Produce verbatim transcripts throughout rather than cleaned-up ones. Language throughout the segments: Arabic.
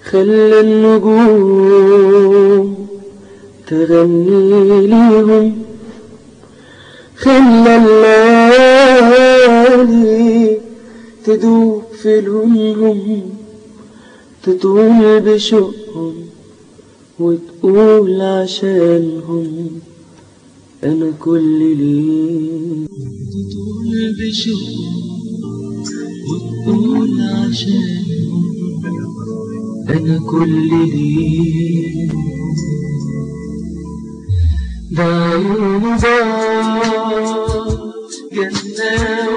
خلى النجوم تغني ليهم، خلى الليالي تدوب في لونهم، تطول بشوقهم وتقول عشانهم أنا كل ليل. تطول بشوقهم وتقول عشانهم أنا كل ليل. ده عيون زار جنة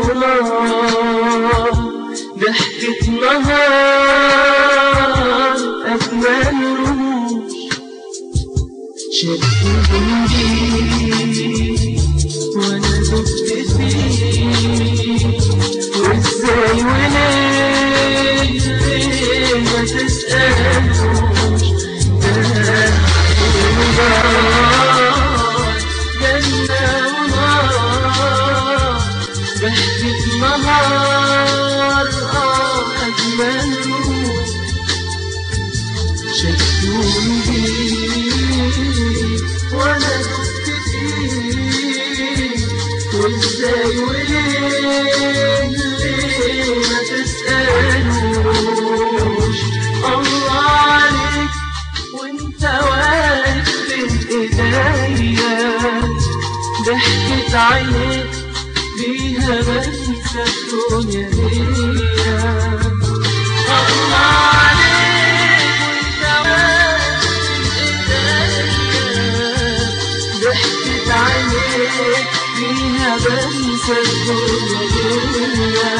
ونار، ضحكة نهار أجمل رموش، شدهم بيه وأنا دبت فيه، وإزاي وليه ما تسألوش. ده عيون زار جنة ونار، ضحكة نهار آه أجمل روح، شدوني بيه وأنا دبت فيه، وإزاي وليه ليه ما تسألوش. الله عليك وانت واقف بين ايديا، ضحكة عينيك بيها بنسى الدنيا ديا. الله عليك وانت واقف بين ايديا، ضحكة عينيك بيها بنسى الدنيا ديا.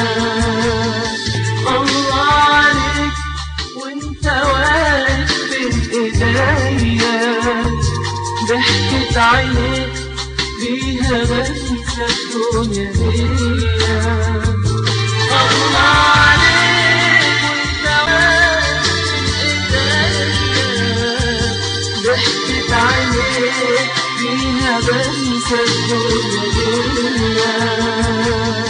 الله عليك وانت واقف بين ايديا، ضحكة عينيك بيها بنسى الدنيا ديا. الله عليك وانت واقف بين ايديا، ضحكة عينيك بيها بنسى الدنيا ديا.